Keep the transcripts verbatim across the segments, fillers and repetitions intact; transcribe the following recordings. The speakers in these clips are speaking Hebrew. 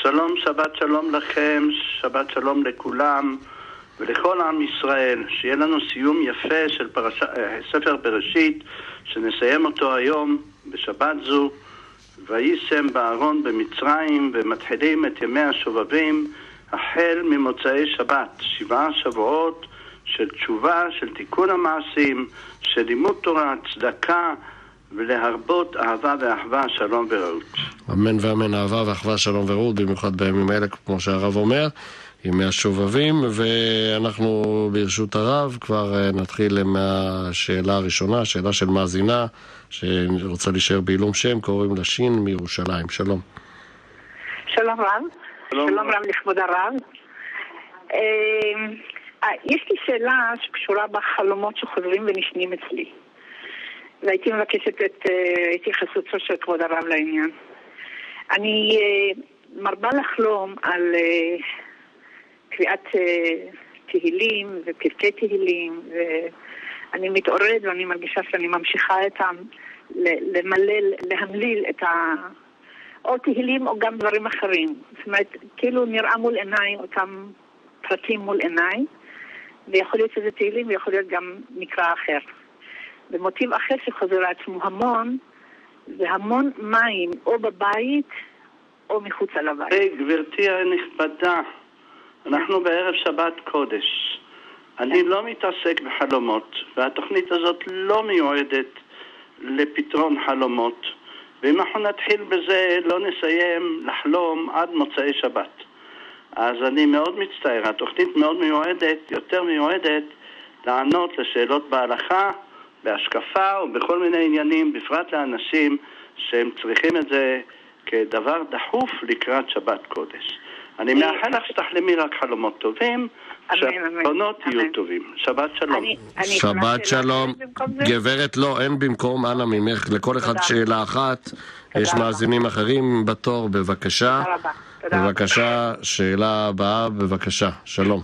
שלום, שבת שלום לכם, שבת שלום לכולם ולכל עם ישראל. שיהיה לנו סיום יפה של פרשה, ספר בראשית, שנסיים אותו היום בשבת זו. ויישם בארון במצרים, ומתחילים את ימי השובבים החל ממוצאי שבת, שבעה שבועות של תשובה, של תיקון המעשים, של לימוד תורה, צדקה, ולהרבות אהבה ואחווה, שלום ורעות. אמן ואמן, אהבה ואחווה, שלום ורעות, במיוחד בימים האלה, כמו שהרב אומר, ימי השובבים. ואנחנו ברשות הרב כבר נתחיל עם השאלה הראשונה, שאלה של מאזינה שרוצה להישאר בעילום שם, קוראים לה שין מירושלים. שלום. שלום רב. שלום, שלום רב לכבוד הרב. יש לי שאלה שקשורה בחלומות שחוזרים ונשנים אצלי, והייתי מבקשת את התייחסותו של כבוד הרב לעניין. אני מרבה לחלום על קריאת תהילים ופרקי תהילים, ואני מתעוררת ואני מרגישה שאני ממשיכה איתם למלל, להמליל את ה... או תהילים או גם דברים אחרים. זאת אומרת, כאילו נראה מול עיניי אותם פרטים מול עיניי, ויכול להיות שזה תהילים ויכול להיות גם מקרא אחר. במוטיב אחר שחוזר לעצמו המון, זה המון מים, או בבית, או מחוץ על הבית. Hey, גברתי הנכבדה, אנחנו בערב שבת קודש. אני לא מתעסק בחלומות, והתוכנית הזאת לא מיועדת לפתרון חלומות. ואם אנחנו נתחיל בזה, לא נסיים לחלום עד מוצאי שבת. אז אני מאוד מצטער, התוכנית מאוד מיועדת, יותר מיועדת, לענות לשאלות בהלכה, בהשקפה ובכל מיני עניינים, בפרט לאנשים שהם צריכים את זה כדבר דחוף לקראת שבת קודש. אני מאחל לך שתחלמי רק חלומות טובים, שהחלומות יהיו טובים. שבת שלום. שבת שלום. גברת, לא, אין במקום, אנא ממך, לכל אחד שאלה אחת. יש מאזינים אחרים בתור, בבקשה. בבקשה, שאלה הבאה, בבקשה. שלום.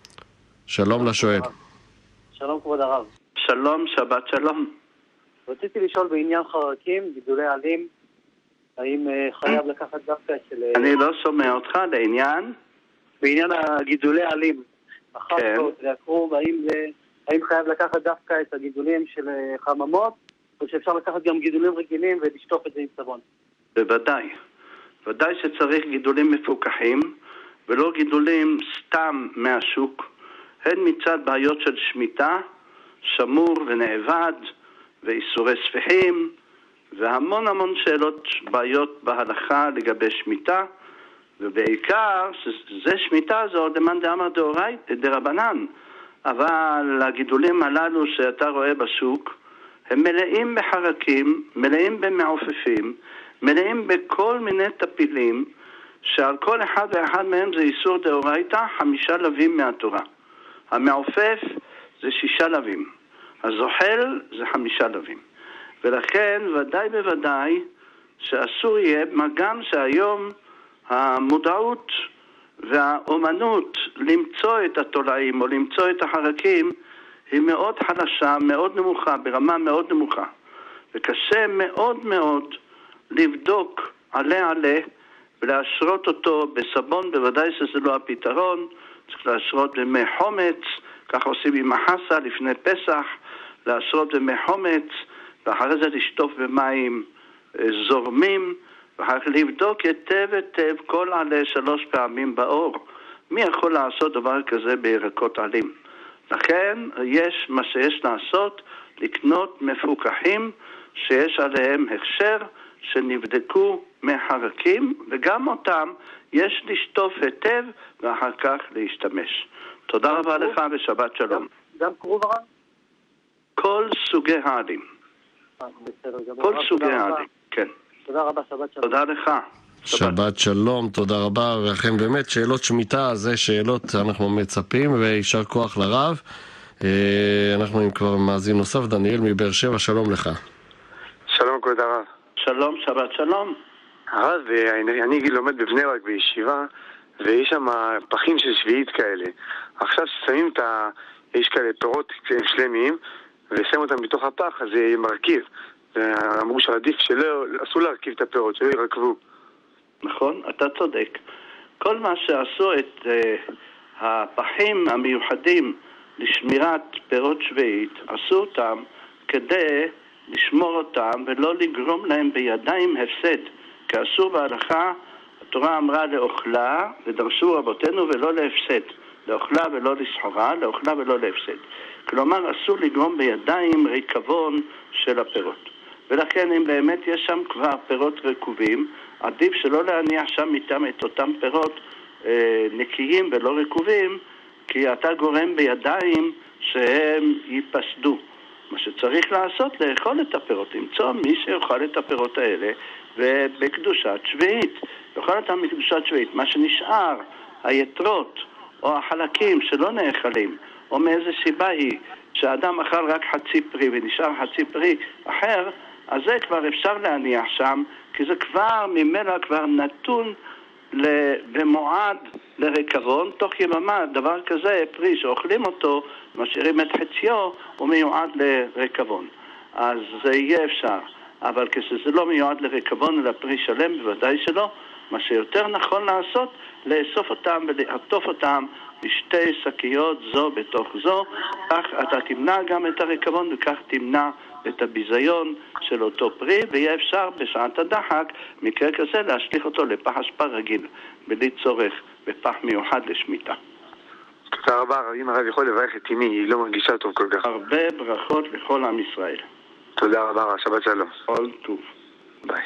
שלום לשואל. שלום כבוד הרב. שלום, שבת שלום. רציתי לשאול בעניין חרקים, גידולי עלים, האם חייב לקחת דווקא של... אני לא שומע אותך, לעניין? בעניין הגידולי עלים. אחר כן. כך להקרוב, האם, זה... האם חייב לקחת דווקא את הגידולים של חממות, או שאפשר לקחת גם גידולים רגילים ולשטוף את זה עם סבון? בוודאי. ודאי שצריך גידולים מפוקחים, ולא גידולים סתם מהשוק. הן מצד בעיות של שמיטה, שמור ונאבד, ואיסורי ספיחים, והמון המון שאלות, בעיות בהלכה לגבי שמיטה, ובעיקר שזה שמיטה זו למאן דאמר דאורייתא דרבנן. אבל הגידולים הללו שאתה רואה בשוק, הם מלאים בחרקים, מלאים במעופפים, מלאים בכל מיני טפילים, שעל כל אחד ואחד מהם זה איסור דאורייתא, חמישה לווים מהתורה. המעופף זה שישה לווים. הזוחל זה חמישה לווים. ולכן ודאי בוודאי שאסור יהיה, מה גם שהיום המודעות והאומנות למצוא את התולעים או למצוא את החרקים היא מאוד חלשה, מאוד נמוכה, ברמה מאוד נמוכה. וקשה מאוד מאוד לבדוק עלה עלה ולהשרות אותו בסבון, בוודאי שזה לא הפתרון. צריך להשרות במי חומץ, כך עושים עם החסה לפני פסח, להשרות במי חומץ, ואחרי זה לשטוף במים זורמים, ואחר כך לבדוק היטב היטב כל עלה שלוש פעמים באור. מי יכול לעשות דבר כזה בירקות עלים? לכן יש מה שיש לעשות, לקנות מפוקחים שיש עליהם הכשר, שנבדקו מחרקים, וגם אותם יש לשטוף היטב ואחר כך להשתמש. תודה רבה לך ושבת שלום. גם, גם קרוב הרב? כל סוגי העלים. כל סוגי העלים, כן. תודה רבה, שבת שלום. תודה לך. שבת שלום, תודה רבה. ואכן באמת שאלות שמיטה, זה שאלות אנחנו מצפים, וישר כוח לרב. אנחנו עם כבר מאזין נוסף, דניאל מבאר שבע, שלום לך. שלום כבוד הרב. שלום, שבת שלום. הרב, אני, אני לומד בבני ברק בישיבה, ויש שם פחים של שביעית כאלה. עכשיו ששמים את ה... יש כאלה פירות שלמים, ושמים אותם בתוך הפח, אז זה מרכיב. אמרו שעדיף שלא, אסור להרכיב את הפירות, שלא ירכבו. נכון, אתה צודק. כל מה שעשו את uh, הפחים המיוחדים לשמירת פירות שביעית, עשו אותם כדי לשמור אותם ולא לגרום להם בידיים הפסד. כי אסור בהלכה, התורה אמרה לאוכלה, ודרשו רבותינו, ולא להפסד. לאוכלה ולא לסחורה, לאוכלה ולא להפסד. כלומר, אסור לגרום בידיים ריקבון של הפירות. ולכן אם באמת יש שם כבר פירות רקובים, עדיף שלא להניח שם איתם את אותם פירות אה, נקיים ולא רקובים, כי אתה גורם בידיים שהם ייפסדו. מה שצריך לעשות, לאכול את הפירות, למצוא מי שיאכל את הפירות האלה, ובקדושת שביעית. יאכל אותם בקדושת שביעית. מה שנשאר, היתרות או החלקים שלא נאכלים, או מאיזה סיבה היא שהאדם אכל רק חצי פרי ונשאר חצי פרי אחר, אז זה כבר אפשר להניח שם, כי זה כבר ממילא כבר נתון במועד לריקבון. תוך יממה דבר כזה, פרי שאוכלים אותו, משאירים את חציו, הוא מיועד לריקבון. אז זה יהיה אפשר. אבל כשזה לא מיועד לריקבון אלא פרי שלם, בוודאי שלא. מה שיותר נכון לעשות, לאסוף אותם ולעטוף אותם בשתי שקיות זו בתוך זו, כך אתה תמנע גם את הריקבון וכך תמנע את הביזיון של אותו פרי, ויהיה אפשר בשעת הדחק, מקרה כזה, להשליך אותו לפח אשפה רגיל, בלי צורך בפח מיוחד לשמיטה. תודה רבה, אם הרב יכול לברך את אמי, היא לא מרגישה טוב כל כך. הרבה ברכות לכל עם ישראל. תודה רבה, שבת שלום. כל טוב. ביי.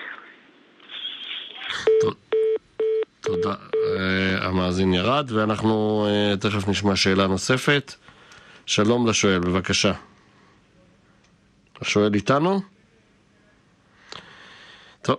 תודה. המאזין ירד, ואנחנו תכף נשמע שאלה נוספת. שלום לשואל, בבקשה. השואל איתנו? טוב,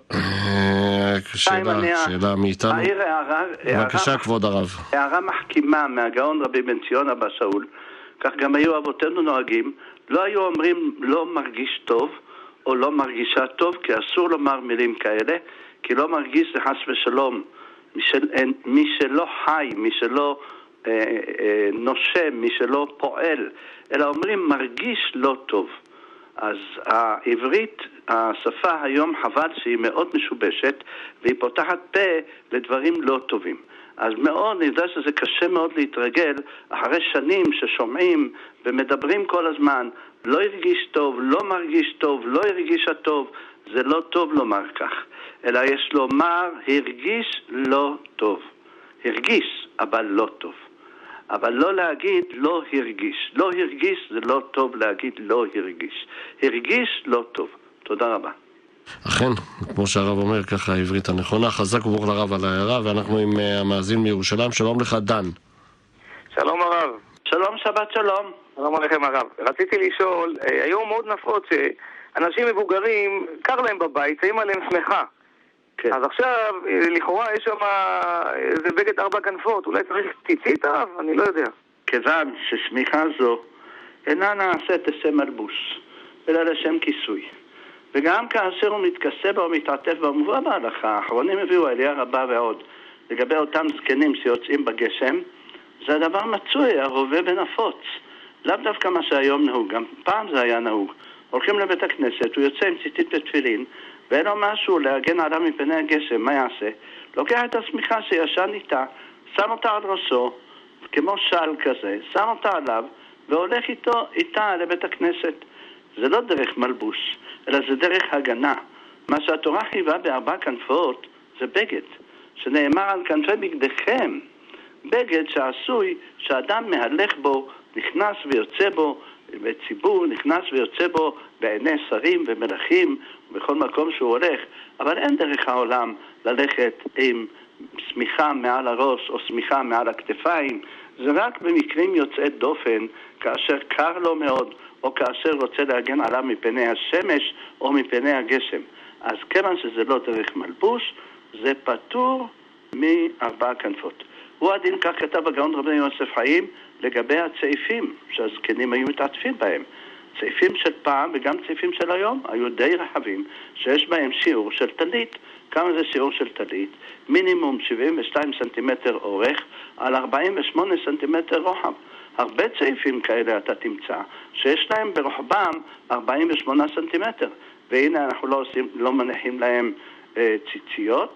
שאלה, שאלה מאיתנו. בבקשה, כבוד הרב. הערה מחכימה מהגאון רבי בן ציון אבא שאול, כך גם היו אבותינו נוהגים, לא היו אומרים לא מרגיש טוב או לא מרגישה טוב, כי אסור לומר מילים כאלה, כי לא מרגיש זה חס ושלום מי, של, מי שלא חי, מי שלא אה, אה, נושם, מי שלא פועל, אלא אומרים מרגיש לא טוב. אז העברית, השפה היום חבל שהיא מאוד משובשת, והיא פותחת פה לדברים לא טובים. אז מאוד, אני יודע שזה קשה מאוד להתרגל, אחרי שנים ששומעים ומדברים כל הזמן, לא הרגיש טוב, לא מרגיש טוב, לא הרגישה טוב, זה לא טוב לומר כך. אלא יש לומר, הרגיש לא טוב. הרגיש, אבל לא טוב. אבל לא להגיד לא הרגיש. לא הרגיש זה לא טוב להגיד לא הרגיש. הרגיש לא טוב. תודה רבה. אכן, כמו שהרב אומר, ככה העברית הנכונה. חזק וברוך לרב על ההערה, ואנחנו עם המאזין מירושלים. שלום לך, דן. שלום הרב. שלום, שבת שלום. שלום עליכם הרב. רציתי לשאול, היום מאוד נפוץ שאנשים מבוגרים, קר להם בבית, שמים עליהם שמחה. כן. אז עכשיו, לכאורה יש שם איזה בגד ארבע כנפות, אולי צריך ציצית הרב? אני לא יודע. כיוון ששמיכה זו אינה נעשית לשם מלבוס, אלא לשם כיסוי. וגם כאשר הוא מתכסה בה או מתעטף בה, מובא בהלכה, האחרונים הביאו אליה רבה ועוד, לגבי אותם זקנים שיוצאים בגשם, זה הדבר מצוי, הרובה ונפוץ. לאו דווקא מה שהיום נהוג, גם פעם זה היה נהוג. הולכים לבית הכנסת, הוא יוצא עם ציצית ותפילין, ואין לו משהו להגן עליו מפני הגשם, מה יעשה? לוקח את השמיכה שישן איתה, שם אותה על ראשו, כמו של כזה, שם אותה עליו, והולך איתו, איתה לבית הכנסת. זה לא דרך מלבוס, אלא זה דרך הגנה. מה שהתורה חייבה בארבע כנפות, זה בגד, שנאמר על כנפי בגדיכם. בגד שעשוי, שאדם מהלך בו, נכנס ויוצא בו, בציבור נכנס ויוצא בו בעיני שרים ומלכים ובכל מקום שהוא הולך, אבל אין דרך העולם ללכת עם סמיכה מעל הראש או סמיכה מעל הכתפיים. זה רק במקרים יוצאי דופן, כאשר קר לו מאוד או כאשר רוצה להגן עליו מפני השמש או מפני הגשם. אז כיוון שזה לא דרך מלבוס, זה פטור מארבע כנפות. הוא הדין, כך כתב הגאון רבי יוסף חיים, לגבי הצעיפים שהזקנים היו מתעטפים בהם. צעיפים של פעם וגם צעיפים של היום היו די רחבים, שיש בהם שיעור של טלית. כמה זה שיעור של טלית? מינימום שבעים ושתיים סנטימטר אורך על ארבעים ושמונה סנטימטר רוחב. הרבה צעיפים כאלה אתה תמצא שיש להם ברוחבם ארבעים ושמונה סנטימטר, והנה אנחנו לא, עושים, לא מניחים להם אה, ציציות,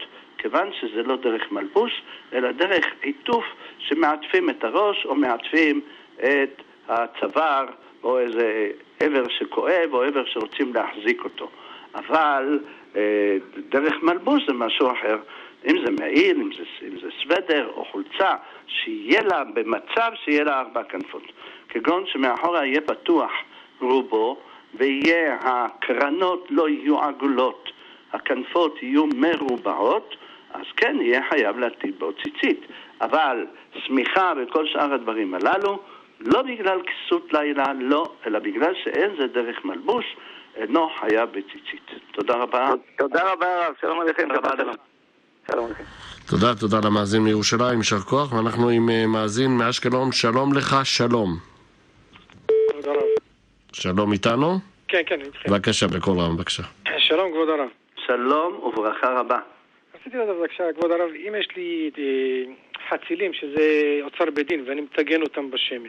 כיוון שזה לא דרך מלבוס, אלא דרך עיטוף שמעטפים את הראש או מעטפים את הצוואר או איזה עבר שכואב או עבר שרוצים להחזיק אותו. אבל אה, דרך מלבוס זה משהו אחר. אם זה מעיל, אם זה, אם זה סוודר או חולצה, שיהיה לה במצב שיהיה לה ארבע כנפות. כגון שמאחורה יהיה פתוח רובו, ויהיה הקרנות לא יהיו עגולות, הכנפות יהיו מרובעות, אז כן יהיה חייב להטיל בו ציצית. אבל סמיכה וכל שאר הדברים הללו, לא בגלל כסות לילה, לא, אלא בגלל שאין זה דרך מלבוס, אינו חייב בציצית. תודה רבה. תודה רבה, שלום עליכם. שלום עליכם. תודה, תודה למאזין מירושלים, יישר כוח, ואנחנו עם מאזין מאשקלון, שלום לך, שלום. כבוד הרב. שלום איתנו? כן, כן, איתכם. בבקשה, בכל רב, בבקשה. שלום, כבוד הרב. שלום וברכה רבה. רציתי לדעת, בבקשה, כבוד הרב, אם יש לי חצילים, שזה אוצר בדין, ואני מתגן אותם בשמן,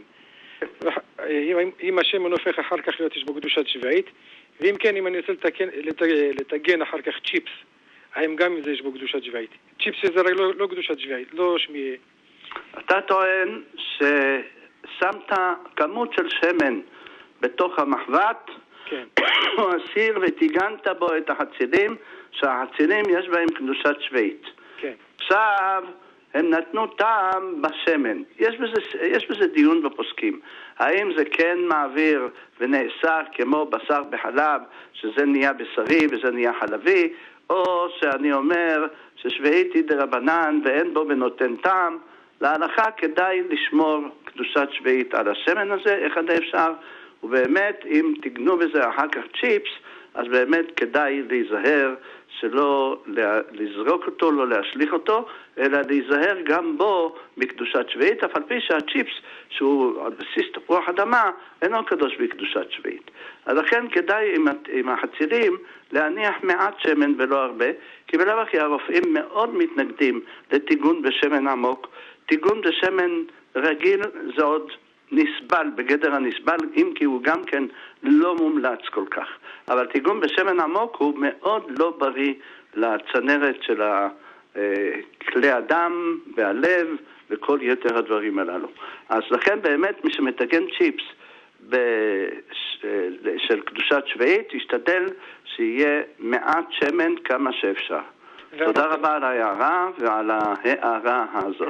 אם, אם השמן הופך אחר כך להיות, יש בו קדושת שביעית, ואם כן, אם אני רוצה לתגן, לתגן אחר כך צ'יפס, האם גם אם זה יש בו קדושת שביעית? צ'יפס זה לא, לא קדושת שביעית, לא שמי... אתה טוען ששמת כמות של שמן בתוך המחבת, כן. או אסיר ותיגנת בו את החצילים, שהחצילים יש בהם קדושת שביעית. כן. עכשיו הם נתנו טעם בשמן. יש בזה, יש בזה דיון בפוסקים. האם זה כן מעביר ונאסר כמו בשר בחלב, שזה נהיה בשרי וזה נהיה חלבי, או שאני אומר ששביעית היא דרבנן ואין בו ונותן טעם. להלכה כדאי לשמור קדושת שביעית על השמן הזה, איך עד אפשר, ובאמת אם תגנו בזה אחר כך צ'יפס, אז באמת כדאי להיזהר שלא לזרוק אותו, לא להשליך אותו, אלא להיזהר גם בו בקדושת שביעית, אף על פי שהצ'יפס שהוא על בסיס תפוח אדמה אינו קדוש בקדושת שביעית. אז לכן כדאי עם, עם החצילים להניח מעט שמן ולא הרבה, כי בלאו הכי הרופאים מאוד מתנגדים לתיגון בשמן עמוק. תיגון בשמן רגיל זה עוד נסבל, בגדר הנסבל, אם כי הוא גם כן לא מומלץ כל כך. אבל תיגון בשמן עמוק הוא מאוד לא בריא לצנרת של כלי הדם והלב וכל יתר הדברים הללו. אז לכן באמת מי שמתגן צ'יפס של קדושת שביעית ישתדל שיהיה מעט שמן כמה שאפשר. תודה רבה על ההערה ועל ההערה הזאת.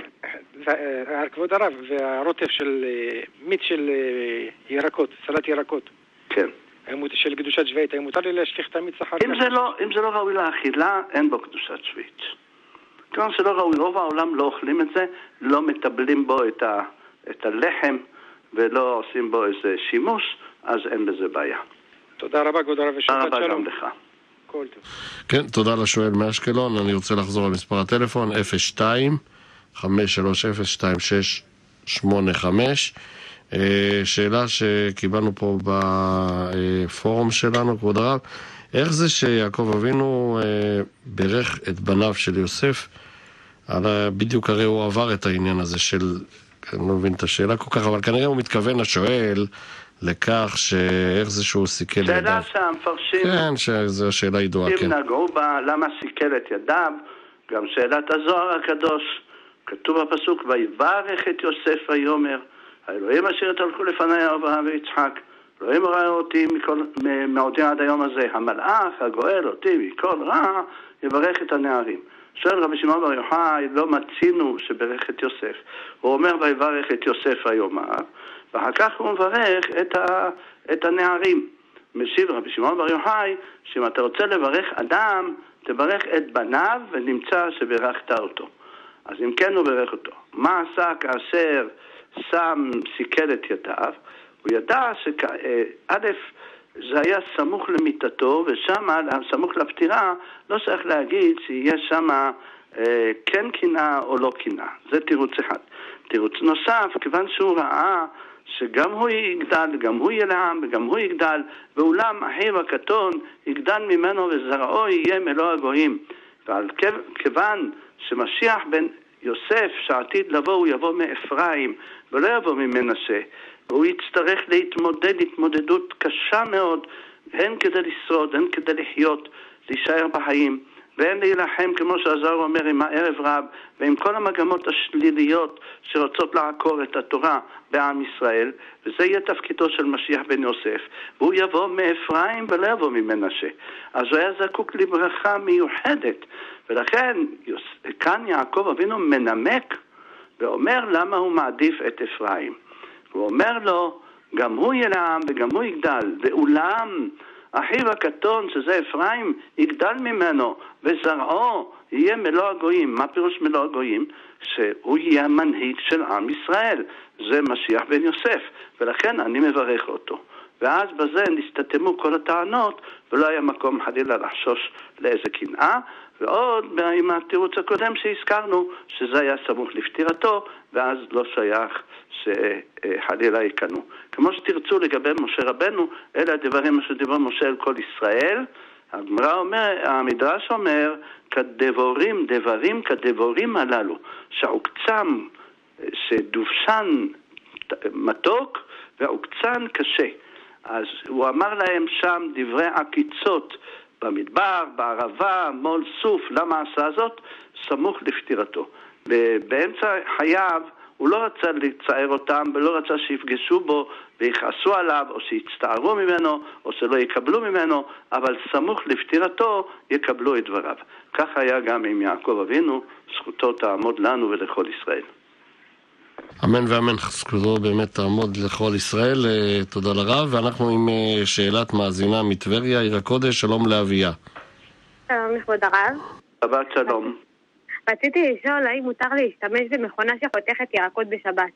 כבוד הרב, והרוטף של מיץ של ירקות, סלט ירקות. כן. של קדושת שביעית, האם מותר לי להשליך את המיץ אחר כך? אם זה לא ראוי לאכילה, אין בו קדושת שביעית. כיוון שלא ראוי, רוב העולם לא אוכלים את זה, לא מטבלים בו את, ה, את הלחם ולא עושים בו איזה שימוש, אז אין בזה בעיה. תודה רבה, כבוד הרב, ושבת שלום. תודה רבה גם לך. כל טוב. כן, תודה לשואל מאשקלון. אני רוצה לחזור על מספר הטלפון אפס שתיים חמש שלוש אפס שתיים שש שמונה חמש. שאלה שקיבלנו פה בפורום שלנו, כבוד הרב, איך זה שיעקב אבינו ברך את בניו של יוסף, בדיוק הרי הוא עבר את העניין הזה של, אני לא מבין את השאלה כל כך, אבל כנראה הוא מתכוון לשואל לכך שאיך זה שהוא סיכל ידיו. שאלה שהמפרשים, כן, שזו השאלה ידועה, כן. אם נגעו בה, למה סיכל את ידיו, גם שאלת הזוהר הקדוש, כתוב בפסוק, ויברך את יוסף ויאמר, האלוהים אשר תלכו לפני אברהם ויצחק, אלוהים ראה אותי מכל, מעודי עד היום הזה, המלאך הגואל אותי מכל רע, יברך את הנערים. שואל רבי שמעון בר יוחאי, לא מצינו שברך את יוסף. הוא אומר ויברך את יוסף ויאמר, ואחר כך הוא מברך את, ה, את הנערים. משיב רבי שמעון בר יוחאי, שאם אתה רוצה לברך אדם, תברך את בניו ונמצא שברכת אותו. אז אם כן הוא ברך אותו. מה עשה כאשר שם סיכל את ידיו? הוא ידע שא' זה היה סמוך למיטתו, ושם, סמוך לפטירה, לא צריך להגיד שיהיה שם אה, כן קינה או לא קינה. זה תירוץ אחד. תירוץ נוסף, כיוון שהוא ראה שגם הוא יגדל, גם הוא ילעם, וגם הוא יגדל, ואולם אחיו הקטון יגדל ממנו וזרעו יהיה מלוא הגויים. ועל כיוון שמשיח בן יוסף שעתיד לבוא, הוא יבוא מאפרים ולא יבוא ממנשה, והוא יצטרך להתמודד התמודדות קשה מאוד, הן כדי לשרוד, הן כדי לחיות, להישאר בחיים, ואין להילחם, כמו שהזוהר אומר, עם הערב רב ועם כל המגמות השליליות שרוצות לעקור את התורה בעם ישראל, וזה יהיה תפקידו של משיח בן יוסף, והוא יבוא מאפרים ולא יבוא ממנשה. אז הוא היה זקוק לברכה מיוחדת, ולכן כאן יעקב אבינו מנמק ואומר למה הוא מעדיף את אפרים. הוא אומר לו, גם הוא יהיה לעם וגם הוא יגדל, ואולם אחיו הקטון, שזה אפרים, יגדל ממנו, וזרעו יהיה מלוא הגויים. מה פירוש מלוא הגויים? שהוא יהיה המנהיג של עם ישראל. זה משיח בן יוסף, ולכן אני מברך אותו. ואז בזה נסתתמו כל הטענות, ולא היה מקום חלילה לחשוש לאיזה קנאה. ועוד עם התירוץ הקודם שהזכרנו, שזה היה סמוך לפטירתו, ואז לא שייך שחלילה יקנו. כמו שתרצו לגבי משה רבנו, אלה הדברים שדיבר משה אל כל ישראל. הגמרא אומר, המדרש אומר, כדבורים, דברים כדבורים הללו, שעוקצם, שדובשן מתוק ועוקצן קשה. אז הוא אמר להם שם דברי עקיצות, במדבר, בערבה, מול סוף. למה עשה זאת? סמוך לפטירתו. באמצע חייו הוא לא רצה לצער אותם ולא רצה שיפגשו בו ויחסו עליו או שיצטערו ממנו או שלא יקבלו ממנו, אבל סמוך לפטירתו יקבלו את דבריו. כך היה גם עם יעקב אבינו, זכותו תעמוד לנו ולכל ישראל. אמן ואמן, זכותו באמת תעמוד לכל ישראל. תודה לרב. ואנחנו עם שאלת מאזינה מטבריה, עיר הקודש. שלום לאביה. שלום לכבוד הרב. שבת שלום. רציתי לשאול האם מותר להשתמש במכונה שחותכת ירקות בשבת.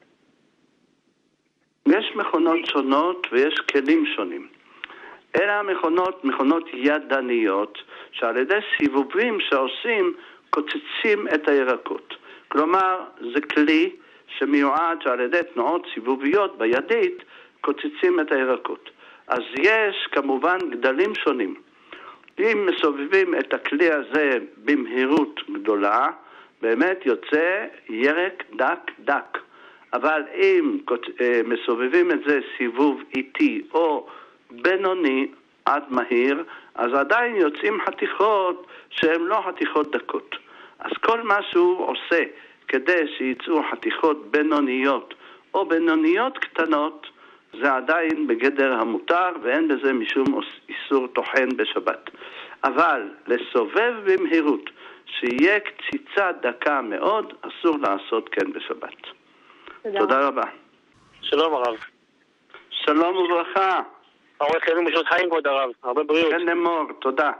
יש מכונות שונות ויש כלים שונים. אלה המכונות, מכונות ידניות, שעל ידי סיבובים שעושים קוצצים את הירקות. כלומר, זה כלי שמיועד שעל ידי תנועות סיבוביות בידית קוצצים את הירקות. אז יש כמובן גדלים שונים. אם מסובבים את הכלי הזה במהירות גדולה, באמת יוצא ירק דק דק. אבל אם מסובבים את זה סיבוב איטי או בינוני עד מהיר, אז עדיין יוצאים חתיכות שהן לא חתיכות דקות. אז כל מה שהוא עושה כדי שיצאו חתיכות בינוניות או בינוניות קטנות, זה עדיין בגדר המותר ואין בזה משום איסור תוכן בשבת. אבל לסובב במהירות שיהיה קציצה דקה מאוד, אסור לעשות כן בשבת. תודה, תודה רבה. שלום הרב. שלום וברכה. עורך ימים בשעות חיים כבוד הרב, הרבה בריאות. כן נמור, תודה.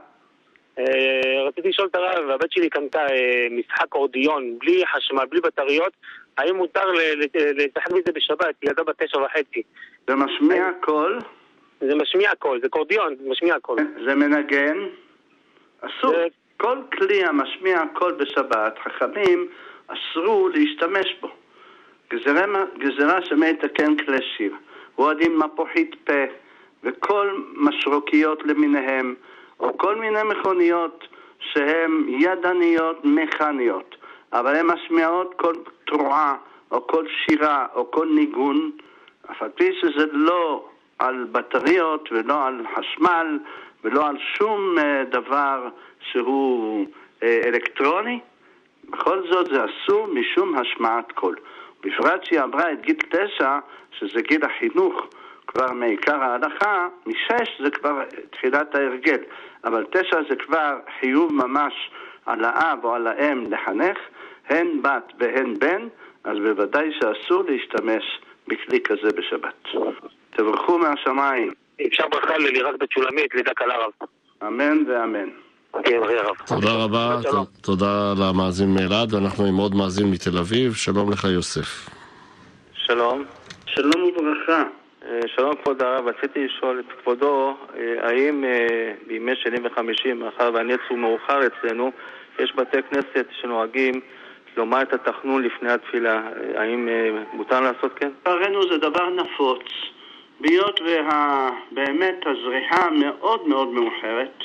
רציתי לשאול את הרב, הבת שלי קנתה משחק אורדיון בלי חשמל, בלי בטריות, האם מותר לתחת מזה בשבת? ילדה בת תשע וחצי. זה משמיע קול? זה משמיע קול, זה קורדיון, זה משמיע קול. זה מנגן? אסור. כל כלי המשמיע קול בשבת, חכמים אסרו להשתמש בו. גזרה, גזרה שמי תקן כלי שיר. ועודים מפוחית פה וכל משרוקיות למיניהם, או כל מיני מכוניות שהן ידניות מכניות, אבל הן משמיעות כל תרועה או כל שירה או כל ניגון, אף על פי שזה לא על בטריות ולא על חשמל ולא על שום דבר שהוא אלקטרוני. בכל זאת זה אסור משום השמעת קול. בפרט שהיא עברה את גיל תשע, שזה גיל החינוך, כבר מעיקר ההלכה, משש זה כבר תחילת ההרגל, אבל תשע זה כבר חיוב ממש על האב או על האם לחנך, הן בת והן בן, אז בוודאי שאסור להשתמש בכלי כזה בשבת. תברכו מהשמיים. אפשר ברכה ללירז בית שולמית, לדק על הרב. אמן ואמן. תודה רבה, תודה למאזין מאלעד, ואנחנו עם עוד מאזין מתל אביב. שלום לך יוסף. שלום. שלום וברכה. שלום כבוד הרב, רציתי לשאול את כבודו, האם בימי שני וחמישי, מאחר והנץ הוא מאוחר אצלנו, יש בתי כנסת שנוהגים לומר את התחנון לפני התפילה, האם מותר לעשות כן? לצערנו זה דבר נפוץ, ביות ובאמת הזריחה מאוד מאוד מאוחרת,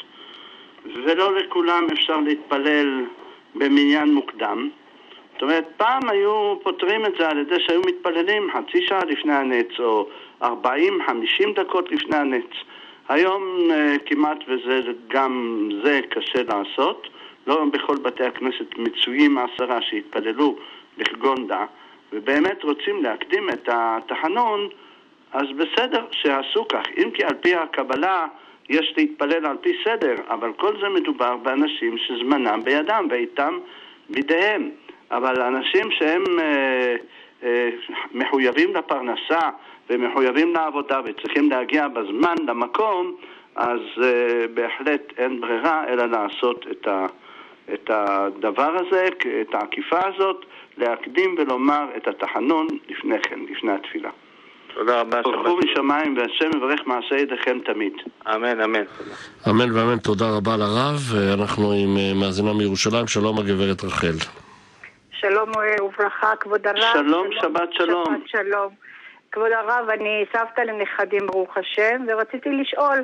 ולא לכולם אפשר להתפלל במניין מוקדם. זאת אומרת, פעם היו פותרים את זה על ידי שהיו מתפללים חצי שעה לפני הנץ, או ארבעים חמישים דקות לפני הנץ. היום כמעט וזה גם זה קשה לעשות, לא בכל בתי הכנסת מצויים עשרה שהתפללו לכגונדה, ובאמת רוצים להקדים את התחנון, אז בסדר שעשו כך. אם כי על פי הקבלה יש להתפלל על פי סדר, אבל כל זה מדובר באנשים שזמנם בידם ואיתם בידיהם. אבל אנשים שהם אה, אה, מחויבים לפרנסה ומחויבים לעבודה וצריכים להגיע בזמן למקום, אז אה, בהחלט אין ברירה אלא לעשות את, ה, את הדבר הזה, את העקיפה הזאת, להקדים ולומר את התחנון לפני כן, לפני התפילה. תודה רבה. ברכו משמיים והשם מברך מעשה ידיכם תמיד. אמן, אמן. אמן ואמן, תודה רבה לרב. אנחנו עם מאזינה מירושלים. שלום הגברת רחל. שלום וברכה, כבוד הרב. שלום, שבת שלום. שבת שלום. כבוד הרב, אני סבתא לנכדים ברוך השם, ורציתי לשאול,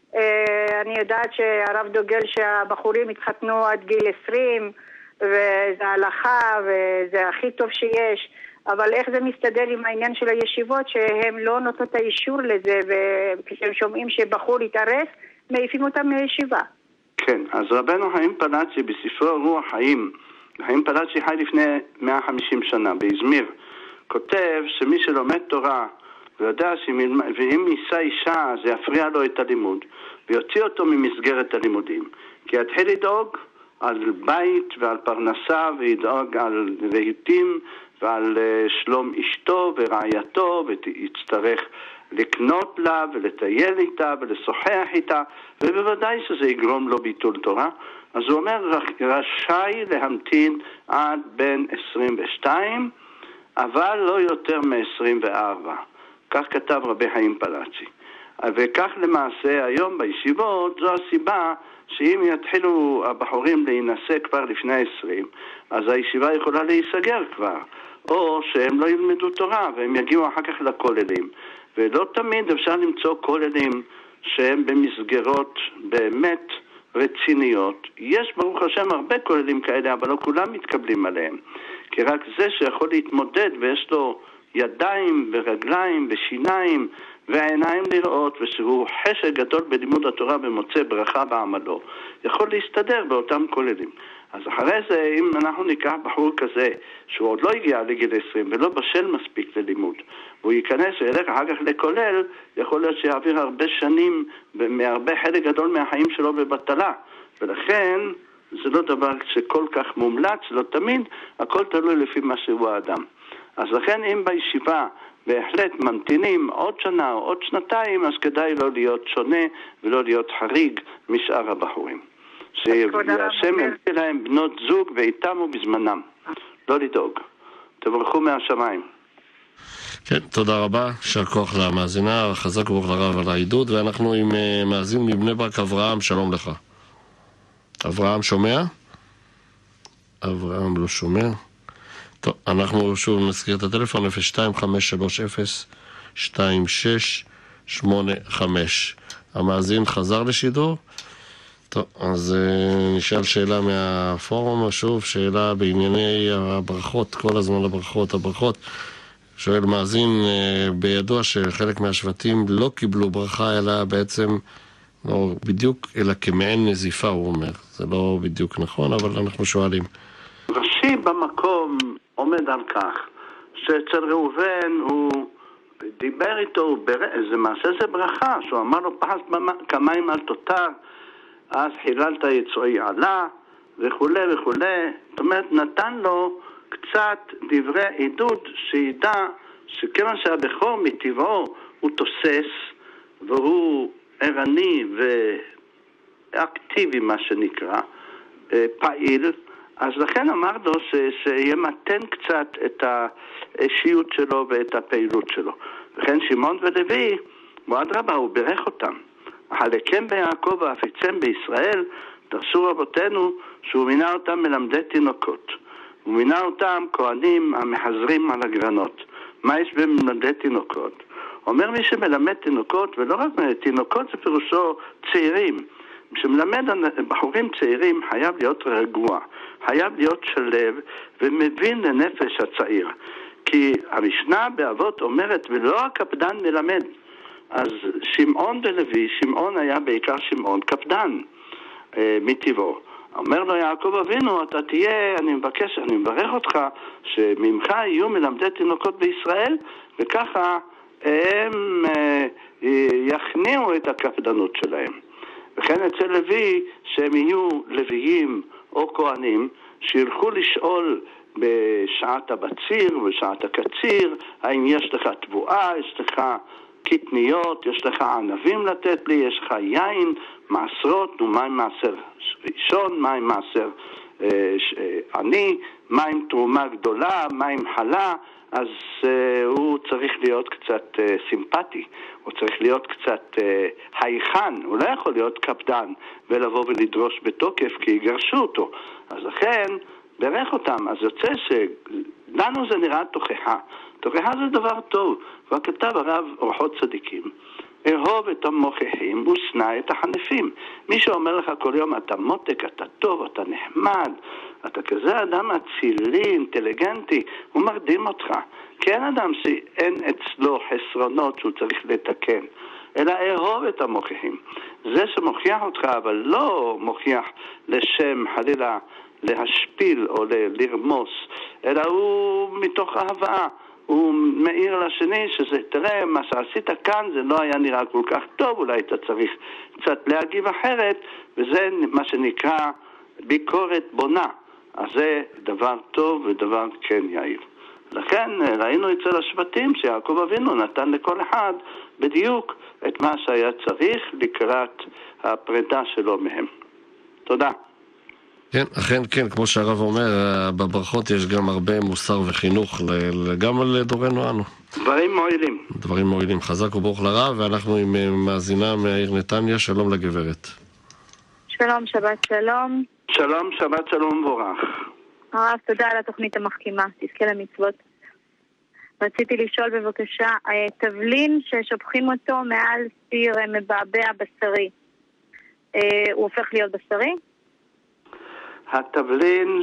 אה, אני יודעת שהרב דוגל שהבחורים התחתנו עד גיל עשרים, וזה הלכה, וזה הכי טוב שיש, אבל איך זה מסתדר עם העניין של הישיבות, שהם לא נותנות את האישור לזה, וכשהם שומעים שבחור יתארס, מעיפים אותם מהישיבה. כן, אז רבנו חיים פלאצ'י בספרו רוח חיים, חיים פלאצ'י חי לפני מאה וחמישים שנה באזמיר, כותב שמי שלומד תורה ויודע שאם יישא אישה זה יפריע לו את הלימוד ויוציא אותו ממסגרת הלימודים, כי יתחיל לדאוג על בית ועל פרנסה וידאוג על רהיטים ועל שלום אשתו ורעייתו, ויצטרך לקנות לה ולטייל איתה ולשוחח איתה, ובוודאי שזה יגרום לו ביטול תורה. אז הוא אומר רשאי להמתין עד בין עשרים ושתיים, אבל לא יותר מ-עשרים וארבע. כך כתב רבי חיים פלאצ'י. וכך למעשה היום בישיבות זו הסיבה שאם יתחילו הבחורים להינשא כבר לפני עשרים, אז הישיבה יכולה להיסגר כבר, או שהם לא ילמדו תורה והם יגיעו אחר כך לכוללים. ולא תמיד אפשר למצוא כוללים שהם במסגרות באמת רציניות. יש ברוך השם הרבה כוללים כאלה, אבל לא כולם מתקבלים עליהם, כי רק זה שיכול להתמודד ויש לו ידיים ורגליים ושיניים ועיניים לראות, ושהוא חשק גדול בלימוד התורה ומוצא ברכה בעמלו, יכול להסתדר באותם כוללים. אז אחרי זה, אם אנחנו ניקח בחור כזה שהוא עוד לא הגיע לגיל עשרים ולא בשל מספיק ללימוד, והוא ייכנס וילך אחר כך לכולל, יכול להיות שיעביר הרבה שנים מהרבה חלק גדול מהחיים שלו בבטלה, ולכן זה לא דבר שכל כך מומלץ, לא תמיד, הכל תלוי לפי מה שהוא האדם. אז לכן אם בישיבה בהחלט ממתינים עוד שנה או עוד שנתיים, אז כדאי לא להיות שונה ולא להיות חריג משאר הבחורים. שהשם יביא להם בנות זוג ואיתם ובזמנם. לא לדאוג. תברכו מהשמיים. כן, תודה רבה. שר כוח למאזינה, חזק וברוך לרב על העידוד, ואנחנו עם מאזין מבני ברק, אברהם, שלום לך. אברהם שומע? אברהם לא שומע. טוב, אנחנו שוב נזכיר את הטלפון אפס שתיים חמש שלוש אפס שתיים שש שמונה חמש. המאזין חזר לשידור. טוב, אז uh, נשאל שאלה מהפורום, שוב, שאלה בענייני הברכות, כל הזמן הברכות, הברכות. שואל מאזין, uh, בידוע שחלק מהשבטים לא קיבלו ברכה, אלא בעצם, לא בדיוק, אלא כמעין נזיפה, הוא אומר. זה לא בדיוק נכון, אבל אנחנו שואלים. רש"י במקום עומד על כך, שאצל ראובן הוא דיבר איתו, זה מעשה זה ברכה, שהוא אמר לו פחת כמים על תותר, אז חיללת יצועי עלה, וכו' וכו'. זאת אומרת, נתן לו קצת דברי עידוד, שידע שכיוון שהבכור מטבעו הוא תוסס, והוא ערני ואקטיבי, מה שנקרא, פעיל, אז לכן אמר לו ש... שימתן קצת את האישיות שלו ואת הפעילות שלו. וכן שמעון ולוי, מועד רבה, הוא בירך אותם. החלקם ביעקב והפיצם בישראל, דרשו רבותינו שהוא מינה אותם מלמדי תינוקות. הוא מינה אותם כהנים המחזרים על הגרנות. מה יש במלמדי תינוקות? אומר מי שמלמד תינוקות, ולא רק תינוקות זה פירושו צעירים. כשמלמד בחורים צעירים חייב להיות רגוע, חייב להיות שלב ומבין לנפש הצעיר. כי המשנה באבות אומרת, ולא הקפדן מלמד. אז שמעון ולוי, שמעון היה בעיקר שמעון קפדן אה, מטבעו. אומר לו יעקב אבינו, אתה תהיה, אני מבקש, אני מברך אותך, שממך יהיו מלמדי תינוקות בישראל, וככה הם אה, יכניעו את הקפדנות שלהם. וכן אצל לוי, שהם יהיו לוויים או כהנים, שילכו לשאול בשעת הבציר, בשעת הקציר, האם יש לך תבואה, יש לך קטניות, יש לך ענבים לתת לי, יש לך יין, מעשרות, ומה עם מעשר ראשון, מה עם מעשר אה, עני, מה עם תרומה גדולה, מה עם חלה, אז אה, הוא צריך להיות קצת אה, סימפטי, הוא צריך להיות קצת אה, הייחן, הוא לא יכול להיות קפדן ולבוא ולדרוש בתוקף כי יגרשו אותו. אז לכן ברך אותם, אז יוצא שלנו זה נראה תוכחה. תוכחה זה דבר טוב, וכתב הרב אורחות צדיקים, אהוב את המוכחים ושנא את החנפים. מי שאומר לך כל יום אתה מותק, אתה טוב, אתה נחמד, אתה כזה אדם אצילי, אינטליגנטי, הוא מרדים אותך. כי אין אדם שאין אצלו חסרונות שהוא צריך לתקן, אלא אהוב את המוכחים. זה שמוכיח אותך, אבל לא מוכיח לשם חלילה להשפיל או לרמוס, אלא הוא מתוך אהבה. הוא מאיר לשני שזה, תראה, מה שעשית כאן זה לא היה נראה כל כך טוב, אולי אתה צריך קצת להגיב אחרת, וזה מה שנקרא ביקורת בונה. אז זה דבר טוב ודבר כן יאיר. לכן ראינו אצל השבטים שיעקב אבינו נתן לכל אחד בדיוק את מה שהיה צריך לקראת הפרידה שלו מהם. תודה. כן, אכן כן, כמו שהרב אומר, בברכות יש גם הרבה מוסר וחינוך, גם לדורנו אנו. דברים מועילים. דברים מועילים. חזק וברוך לרב, ואנחנו עם מאזינה מהעיר נתניה. שלום לגברת. שלום, שבת שלום. שלום, שבת שלום מבורך. הרב, תודה על התוכנית המחכימה, תזכה למצוות. רציתי לשאול בבקשה, תבלין ששופכים אותו מעל סיר מבעבע בשרי, הוא הופך להיות בשרי? התבלין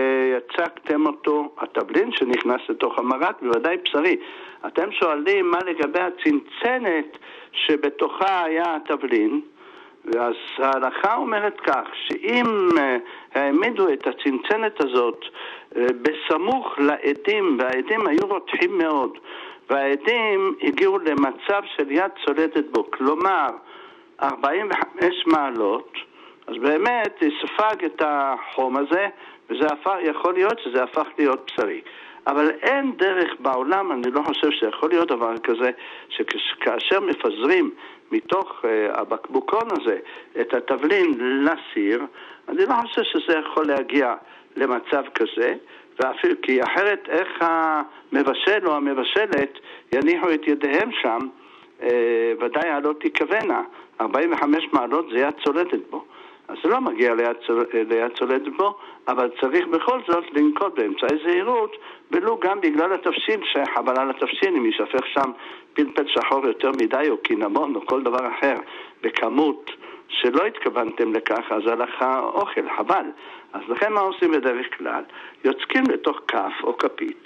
שיצקתם אותו, התבלין שנכנס לתוך המרק, בוודאי בשרי. אתם שואלים מה לגבי הצנצנת שבתוכה היה התבלין, אז ההלכה אומרת כך, שאם העמידו את הצנצנת הזאת בסמוך לעדים, והעדים היו רותחים מאוד, והעדים הגיעו למצב של יד צולדת בו, כלומר ארבעים וחמש מעלות, אז באמת ספג את החום הזה, וזה הפך, יכול להיות שזה הפך להיות בשרי. אבל אין דרך בעולם, אני לא חושב שיכול להיות דבר כזה, שכאשר מפזרים מתוך uh, הבקבוקון הזה את התבלין לסיר, אני לא חושב שזה יכול להגיע למצב כזה, ואפילו כי אחרת איך המבשל או המבשלת יניחו את ידיהם שם, uh, ודאי לא תכוונה. ארבעים וחמש מעלות זה יד צולדת בו. אז זה לא מגיע ליד, צול, ליד צולדת בו, אבל צריך בכל זאת לנקוט באמצעי זהירות, ולא גם בגלל התפשיל, שחבל על התפשיל, אם ישפך שם פלפל שחור יותר מדי, או קינמון, או כל דבר אחר, בכמות שלא התכוונתם לכך, אז הלך האוכל, חבל. אז לכן מה עושים בדרך כלל? יוצקים לתוך כף או כפית,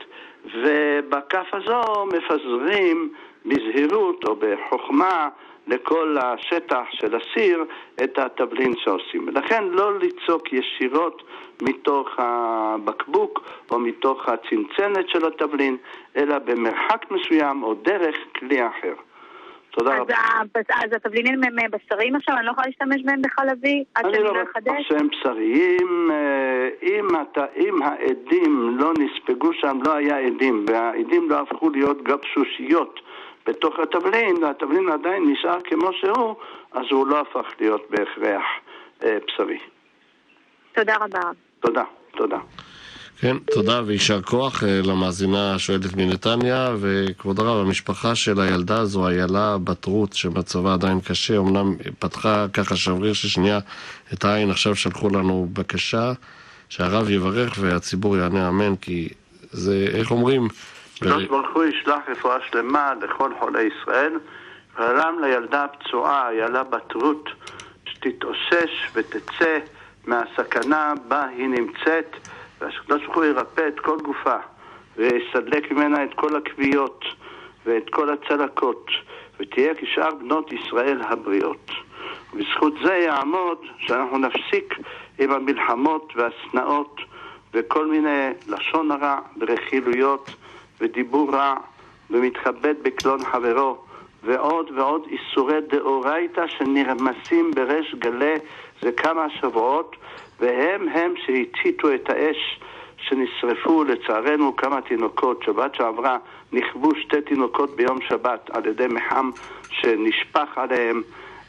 ובכף הזו מפזרים בזהירות או בחוכמה, לכל השטח של הסיר את התבלין שעושים. לכן לא ליצוק ישירות מתוך הבקבוק או מתוך הצנצנת של התבלין, אלא במרחק מסוים או דרך כלי אחר. תודה אז רבה. אז התבלינים הם בשריים עכשיו? אני לא יכולה להשתמש בהם בחלבי? אני לא בטוח שהם בשריים. אם, אם העדים לא נספגו שם, לא היה עדים, והעדים לא הפכו להיות גבשושיות בתוך התבלין, והתבלין עדיין נשאר כמו שהוא, אז הוא לא הפך להיות בהכרח אה, בשרי. תודה רבה. תודה, תודה. כן, תודה וישר כוח למאזינה השואלת מנתניה, וכבוד הרב, המשפחה של הילדה הזו, איילה בת רות, שמצבה עדיין קשה, אמנם פתחה ככה שבריר ששנייה את העין, עכשיו שלחו לנו בקשה שהרב יברך והציבור יענה אמן, כי זה, איך אומרים, קדוש ברוך הוא ישלח רפואה שלמה לכל חולי ישראל, ולעולם לילדה הפצועה, איילה בת רות, שתתאושש ותצא מהסכנה בה היא נמצאת, והקדוש ברוך הוא ירפא את כל גופה, ויסדלק ממנה את כל הכוויות ואת כל הצלקות, ותהיה כשאר בנות ישראל הבריאות. בזכות זה יעמוד שאנחנו נפסיק עם המלחמות והסנאות וכל מיני לשון הרע ורכילויות ודיבור רע ומתכבד בקלון חברו ועוד ועוד איסורי דאורייתא שנרמסים בריש גלי זה כמה שבועות, והם הם שהציתו את האש שנשרפו לצערנו כמה תינוקות. שבת שעברה נכבו שתי תינוקות ביום שבת על ידי מחם שנשפך עליהם.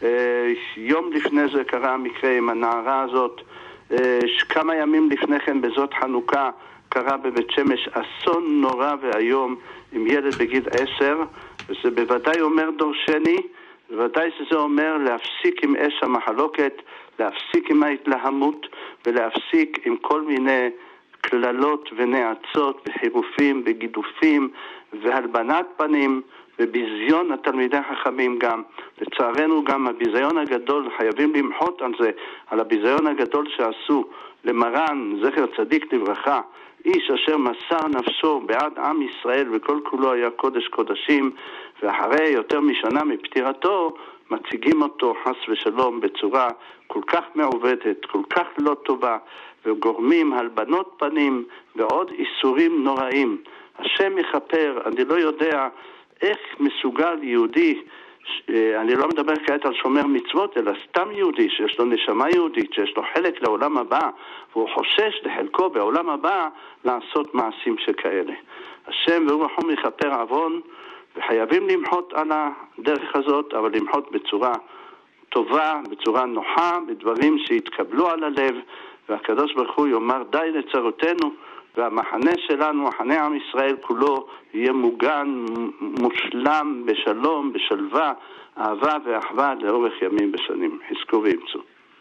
יום לפני זה קרה המקרה עם הנערה הזאת. כמה ימים לפני כן בזאת חנוכה קרה בבית שמש אסון נורא והיום עם ילד בגיל עשר, וזה בוודאי אומר דורשני, בוודאי שזה אומר להפסיק עם אש המחלוקת, להפסיק עם ההתלהמות ולהפסיק עם כל מיני כללות ונעצות וחירופים וגידופים והלבנת פנים וביזיון התלמידי החכמים גם. לצערנו גם הביזיון הגדול, חייבים למחות על זה, על הביזיון הגדול שעשו למרן זכר צדיק לברכה, איש אשר מסר נפשו בעד עם ישראל וכל כולו היה קודש קודשים, ואחרי יותר משנה מפטירתו מציגים אותו חס ושלום בצורה כל כך מעובדת, כל כך לא טובה, וגורמים הלבנות פנים ועוד איסורים נוראים. השם יכפר. אני לא יודע איך מסוגל יהודי, אני לא מדבר כעת על שומר מצוות, אלא סתם יהודי שיש לו נשמה יהודית, שיש לו חלק לעולם הבא, והוא חושש לחלקו בעולם הבא לעשות מעשים שכאלה. השם והוא רחום יכפר עוון, וחייבים למחות על הדרך הזאת, אבל למחות בצורה טובה, בצורה נוחה, בדברים שיתקבלו על הלב, והקדוש ברוך הוא יאמר די לצרותינו, והמחנה שלנו, מחנה עם ישראל כולו, יהיה מוגן, מושלם, בשלום, בשלווה, אהבה ואחווה לאורך ימים בשנים. חזקו ואמצו.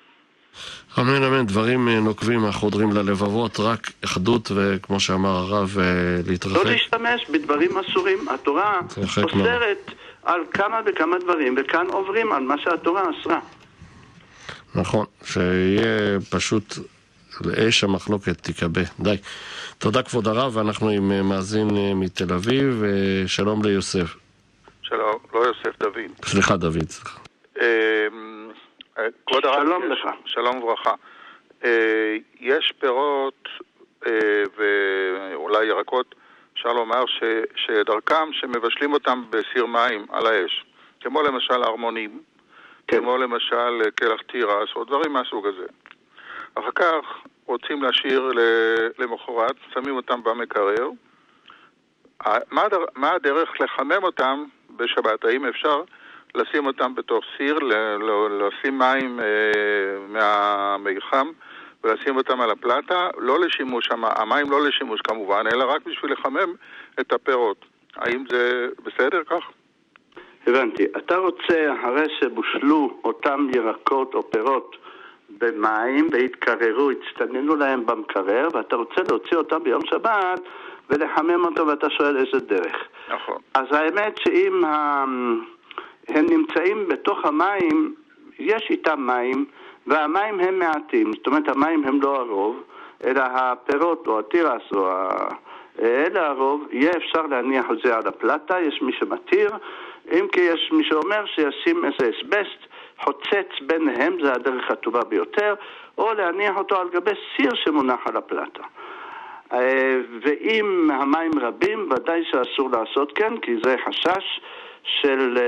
אמן אמן, דברים נוקבים החודרים ללבבות, רק אחדות וכמו שאמר הרב להתרחק. לא להשתמש בדברים אסורים. התורה אוסרת על כמה וכמה דברים, וכאן עוברים על מה שהתורה אסרה. נכון, שיהיה פשוט לאש המחלוקת תיקבה. די. תודה כבוד הרב, ואנחנו עם מאזין מתל אביב. שלום ליוסף. שלום, לא יוסף, דוד. סליחה דוד, סליחה. כבוד הרב, שלום לך. שלום וברכה. יש פירות ואולי ירקות, אפשר לומר שדרכם שמבשלים אותם בסיר מים על האש, כמו למשל ארמונים, כמו למשל כלח תירס או דברים מהסוג הזה. אחר כך רוצים להשאיר למחרת, שמים אותם במקרר. מה הדרך לחמם אותם בשבת? האם אפשר לשים אותם בתוך סיר, לשים מים מהמיחם ולשים אותם על הפלטה? לא לשימוש, המים לא לשימוש כמובן, אלא רק בשביל לחמם את הפירות. האם זה בסדר כך? הבנתי. אתה רוצה, אחרי שבושלו אותם ירקות או פירות במים והתקררו, הצטננו להם במקרר, ואתה רוצה להוציא אותם ביום שבת ולחמם אותו, ואתה שואל איזה דרך. נכון. אז האמת שאם הם נמצאים בתוך המים, יש איתם מים, והמים הם מעטים. זאת אומרת, המים הם לא הרוב, אלא הפירות או התירס או ה... אלה הרוב, יהיה אפשר להניח את זה על הפלטה. יש מי שמתיר, אם כי יש מי שאומר שישים איזה אסבסט חוצץ ביניהם, זה הדרך הטובה ביותר, או להניח אותו על גבי סיר שמונח על הפלטה. ואם המים רבים, ודאי שאסור לעשות כן, כי זה חשש של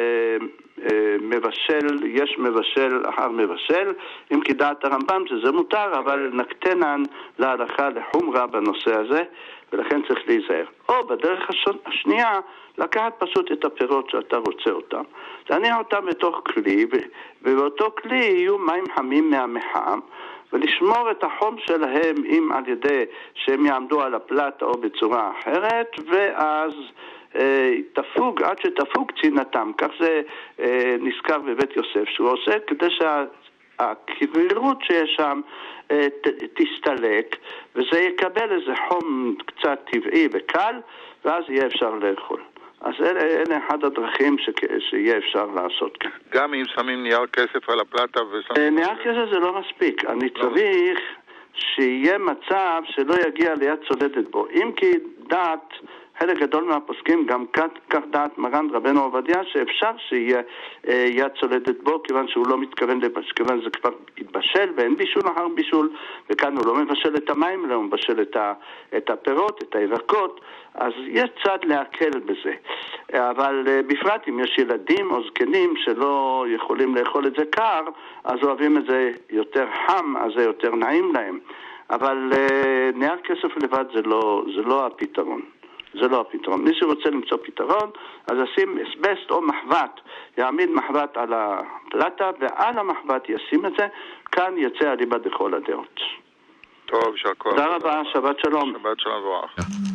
מבשל, יש מבשל אחר מבשל, אם כי דעת הרמב"ם שזה מותר, אבל נקטנן להלכה לחומרה בנושא הזה, ולכן צריך להיזהר. או בדרך השנייה, לקחת פשוט את הפירות שאתה רוצה אותם, להניח אותם בתוך כלי, ובאותו כלי יהיו מים חמים מהמחם, ולשמור את החום שלהם אם על ידי שהם יעמדו על הפלטה או בצורה אחרת, ואז אה, תפוג, עד שתפוג צינתם. כך זה אה, נזכר בבית יוסף, שהוא עושה כדי שהקרירות שיש שם אה, ת, תסתלק, וזה יקבל איזה חום קצת טבעי וקל, ואז יהיה אפשר לאכול. אז אלה, אלה אחד הדרכים ש... שיהיה אפשר לעשות כאן. גם אם שמים נייר כסף על הפלטה ושמים... נייר כסף זה לא מספיק. אני לא צריך שיהיה מצב שלא יגיע ליד צולדת בו. אם כי דעת חלק גדול מהפוסקים, גם כך דעת מרן רבנו עובדיה, שאפשר שיהיה יד צולדת בו, כיוון שהוא לא מתכוון לבשל, כיוון זה כבר התבשל ואין בישול אחר בישול, וכאן הוא לא מבשל את המים, אלא הוא מבשל את, ה, את הפירות, את הירקות, אז יש צד להקל בזה. אבל בפרט אם יש ילדים או זקנים שלא יכולים לאכול את זה קר, אז אוהבים את זה יותר חם, אז זה יותר נעים להם. אבל נייר כסף לבד זה לא, זה לא הפתרון. זה לא הפתרון. מי שרוצה למצוא פתרון, אז ישים אסבסט או מחבת, יעמיד מחבת על הפלטה, ועל המחבת ישים את זה, כאן יצא הליבה דכל הדעות. טוב, שרקוע. תודה רבה, שבת שלום. שבת שלום וברח.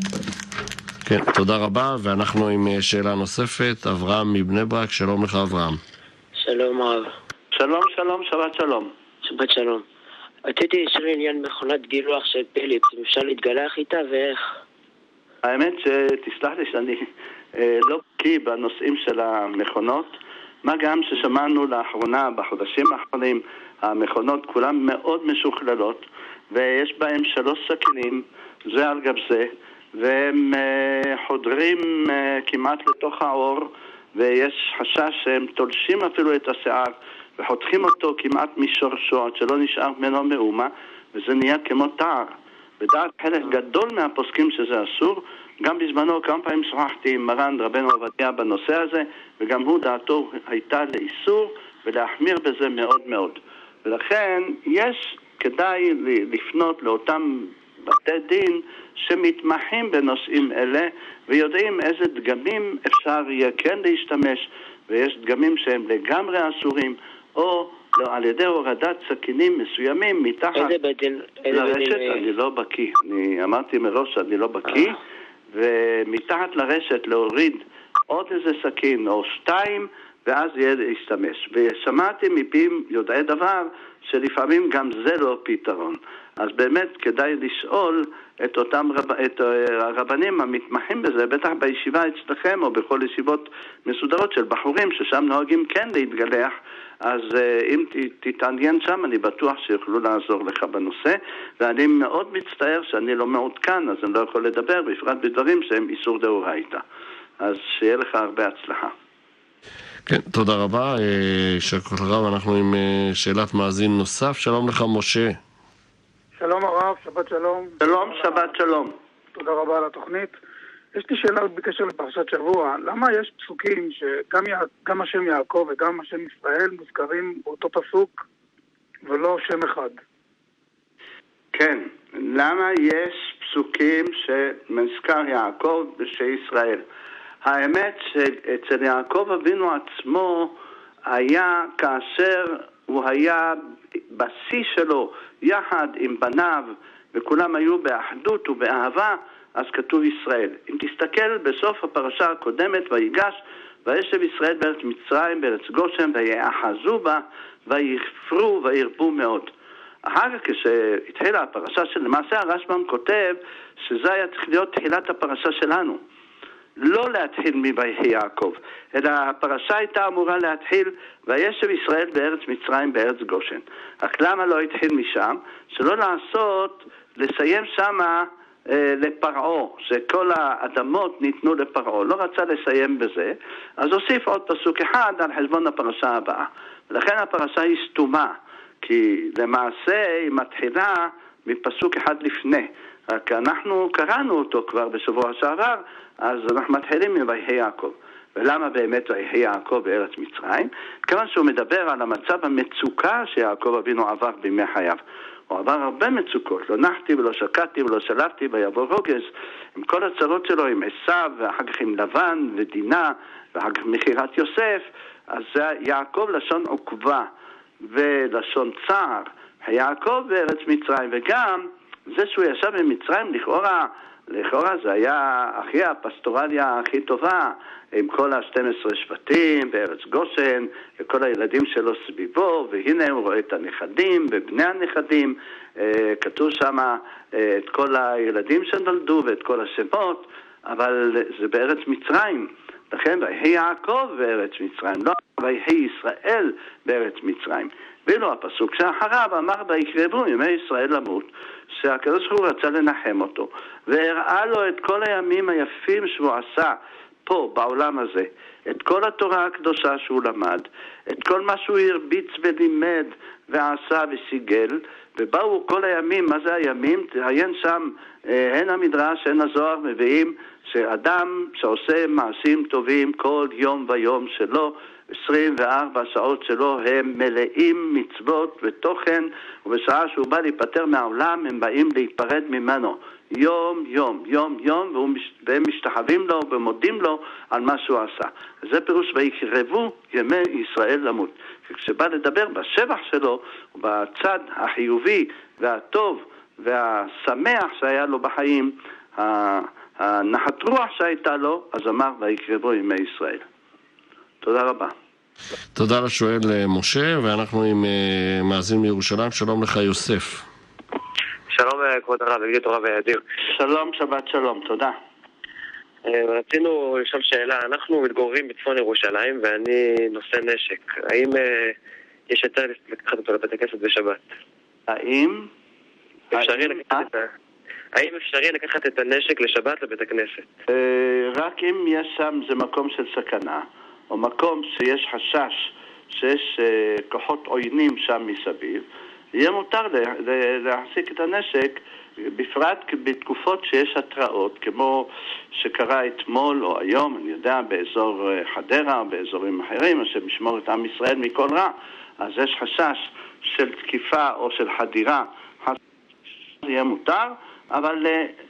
כן, תודה רבה, ואנחנו עם שאלה נוספת, אברהם מבני ברק, שלום לך אברהם. שלום רב. שלום, שלום, שבת שלום. שבת שלום. רציתי לשאול עניין מכונת גילוח של פיליפס, אם אפשר להתגלח איתה ואיך? האמת שתסלח לי שאני אה, לא בקיא בנושאים של המכונות, מה גם ששמענו לאחרונה, בחודשים האחרונים, המכונות כולן מאוד משוכללות, ויש בהם שלוש סכינים, זה על גב זה, והם אה, חודרים אה, כמעט לתוך האור, ויש חשש שהם תולשים אפילו את השיער, וחותכים אותו כמעט משורשו, עד שלא נשאר ממנו מאומה, וזה נהיה כמו תער. בדעת חלק גדול מהפוסקים שזה אסור, גם בזמנו כמה פעמים שוחחתי עם מרן רבנו עובדיה בנושא הזה, וגם הוא דעתו הייתה לאיסור ולהחמיר בזה מאוד מאוד. ולכן יש כדאי לפנות לאותם בתי דין שמתמחים בנושאים אלה, ויודעים איזה דגמים אפשר יהיה כן להשתמש, ויש דגמים שהם לגמרי אסורים, או לא, על ידי הורדת סכינים מסוימים מתחת לרשת. אני לא בקיא, אני אמרתי מראש שאני לא בקיא, ומתחת לרשת להוריד עוד איזה סכין או שתיים, ואז יהיה להשתמש. ושמעתי מפים יודעי דבר שלפעמים גם זה לא פתרון. אז באמת כדאי לשאול את אותם רב, את הרבנים המתמחים בזה, בטח בישיבה אצלכם או בכל ישיבות מסודרות של בחורים ששם נוהגים כן להתגלח, אז אם תתעניין שם אני בטוח שיוכלו לעזור לך בנושא, ואני מאוד מצטער שאני לא מעודכן, אז אני לא יכול לדבר בפרט בדברים שהם איסור דאורייתא. אז שיהיה לך הרבה הצלחה. כן, תודה רבה. שקול רב, אנחנו עם שאלת מאזין נוסף. שלום לך משה. שלום הרב, שבת שלום. שלום, שבת שלום. תודה רבה על התוכנית. יש לי שאלה בקשר לפרשת שבוע. למה יש פסוקים שגם יע... גם השם יעקב וגם השם ישראל מוזכרים באותו פסוק ולא שם אחד? כן, למה יש פסוקים שמזכר יעקב ושישראל? האמת שאצל יעקב אבינו עצמו היה כאשר הוא היה בשיא שלו יחד עם בניו וכולם היו באחדות ובאהבה, אז כתוב ישראל. אם תסתכל בסוף הפרשה הקודמת, ויגש וישב ישראל בארץ מצרים בארץ גושן ויאחזו בה ויפרו וירבו מאוד. אחר כך כשהתחילה הפרשה של למעשה הרשב"ם כותב שזה היה צריך להיות תחילת הפרשה שלנו, לא להתחיל מויהי יעקב, אלא הפרשה הייתה אמורה להתחיל וישב ישראל בארץ מצרים בארץ גושן. רק למה לא התחיל משם? שלא לעשות, לסיים שמה אה, לפרעו, שכל האדמות ניתנו לפרעו, לא רצה לסיים בזה, אז הוסיף עוד פסוק אחד על חשבון הפרשה הבאה. ולכן הפרשה היא סתומה, כי למעשה היא מתחילה מפסוק אחד לפני, רק אנחנו קראנו אותו כבר בשבוע שעבר, אז אנחנו מתחילים מויהי יעקב. ולמה באמת ויהי יעקב בארץ מצרים? כיוון שהוא מדבר על המצב המצוקה שיעקב אבינו עבר בימי חייו. הוא עבר הרבה מצוקות, לא נחתי ולא שקעתי ולא שלפתי ויבוא רוגז, עם כל הצרות שלו, עם עשיו ואחר כך עם לבן ודינה ואחר כך מכירת יוסף. אז זה יעקב לשון עוקבה ולשון צער, יעקב בארץ מצרים, וגם זה שהוא ישב במצרים לכאורה, לכאורה זה היה הכי הפסטורליה הכי טובה, עם כל ה-שנים עשר שבטים בארץ גושן, וכל הילדים שלו סביבו, והנה הוא רואה את הנכדים ובני הנכדים, כתוב שם את כל הילדים שנולדו ואת כל השמות, אבל זה בארץ מצרים, לכן ויהי יעקב בארץ מצרים, לא ויהי ישראל בארץ מצרים. ואילו הפסוק שאחריו אמר ויקרבו ימי ישראל למות, שהקדוש ברוך הוא רצה לנחם אותו, והראה לו את כל הימים היפים שהוא עשה פה בעולם הזה, את כל התורה הקדושה שהוא למד, את כל מה שהוא הרביץ ולימד ועשה וסיגל, ובאו כל הימים. מה זה הימים? תעיין שם, הן המדרש הן הזוהר מביאים שאדם שעושה מעשים טובים כל יום ויום שלו, עשרים וארבע שעות שלו הם מלאים מצוות ותוכן, ובשעה שהוא בא להיפטר מהעולם הם באים להיפרד ממנו יום יום יום יום, והם משתחווים לו ומודים לו על מה שהוא עשה. זה פירוש ויקרבו ימי ישראל למות. וכשבא לדבר בשבח שלו בצד החיובי והטוב והשמח שהיה לו בחיים, הנחת רוח שהייתה לו, אז אמר ויקרבו ימי ישראל. תודה רבה. תודה לשואל משה, ואנחנו עם מאזין מירושלים. שלום לך יוסף. שלום כבוד הרב, בגדי תורה וידיר. שלום, שבת שלום, תודה. רצינו לשאול שאלה, אנחנו מתגוררים בצפון ירושלים ואני נושא נשק. האם יש יותר לקחת אותו לבית הכנסת בשבת? האם? אפשרי לקחת את ה... האם אפשרי לקחת את הנשק לשבת לבית הכנסת? רק אם יש שם זה מקום של סכנה, או מקום שיש חשש שיש כוחות עוינים שם מסביב, יהיה מותר להחזיק את הנשק, בפרט בתקופות שיש התראות, כמו שקרה אתמול או היום, אני יודע, באזור חדרה או באזורים אחרים, אשר משמור את עם ישראל מכל רע, אז יש חשש של תקיפה או של חדירה, זה יהיה מותר, אבל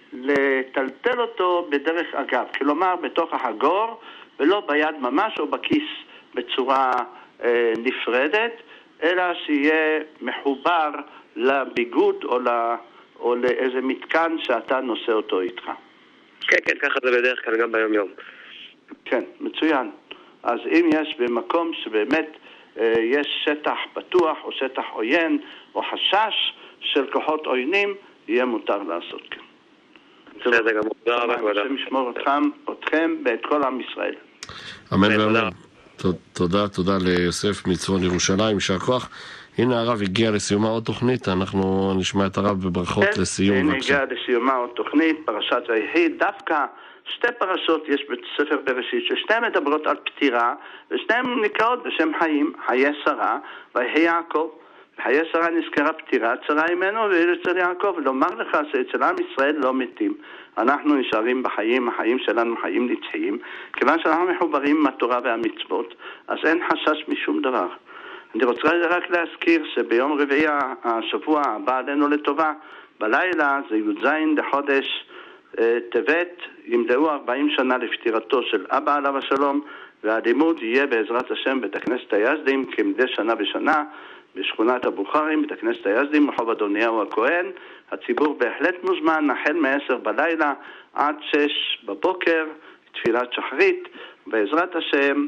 לטלטל אותו בדרך אגב, כלומר בתוך החגור ולא ביד ממש או בכיס בצורה אה, נפרדת, אלא שיהיה מחובר לביגוד או, לא, או לאיזה מתקן שאתה נושא אותו איתך. כן, כן, ככה זה בדרך כלל גם ביום יום. כן, מצוין. אז אם יש במקום שבאמת אה, יש שטח פתוח או שטח עוין או חשש של כוחות עוינים, יהיה מותר לעשות כן. בסדר גם, תודה רבה כבודה. השם ישמור אתכם, אתכם ואת כל עם ישראל. אמן ואמן. תודה, תודה ליוסף מצפון ירושלים, יישר כוח. הנה הרב הגיע לסיומה עוד תוכנית, אנחנו נשמע את הרב בברכות לסיום. הנה הגיע לסיומה עוד תוכנית, פרשת ויחי. דווקא שתי פרשות יש בספר בראשית, ששתיהן מדברות על פטירה, ושתיהן נקראות בשם חיים, חיי שרה ויחי יעקב. חיי שרה נזכרה פטירה, צרה ממנו ואצל יעקב. לומר לך שאצל עם ישראל לא מתים, אנחנו נשארים בחיים, החיים שלנו חיים נצחיים, כיוון שאנחנו מחוברים עם התורה והמצוות, אז אין חשש משום דבר. אני רוצה רק להזכיר שביום רביעי השבוע הבא עלינו לטובה, בלילה זה י"ז לחודש טבת, ימלאו ארבעים שנה לפטירתו של אבא עליו השלום, והלימוד יהיה בעזרת השם בית הכנסת היזדים כמדי שנה בשנה בשכונת הבוכרים, בית הכנסת היזדים, רחוב אדוניהו הכהן. הציבור בהחלט מוזמן, החל מעשר בלילה עד שש בבוקר, תפילת שחרית. בעזרת השם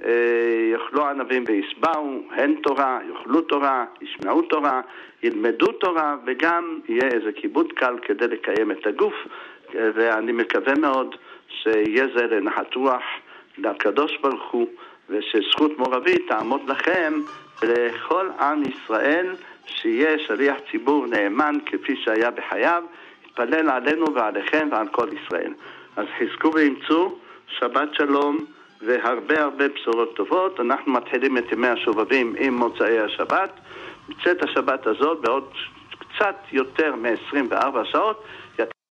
יאכלו ענבים ויסבעו, הן תורה, יאכלו תורה, ישמעו תורה, ילמדו תורה, וגם יהיה איזה כיבוד קל כדי לקיים את הגוף. ואני מקווה מאוד שיהיה זה לנחת רוח לקדוש ברוך הוא, ושזכות מורבית תעמוד לכם לכל עם ישראל, שיהיה שליח ציבור נאמן כפי שהיה בחייו, יתפלל עלינו ועליכם ועל כל ישראל. אז חזקו ואמצו, שבת שלום והרבה הרבה בשורות טובות. אנחנו מתחילים את ימי השובבים עם מוצאי השבת. בצאת השבת הזאת בעוד קצת יותר מ-עשרים וארבע שעות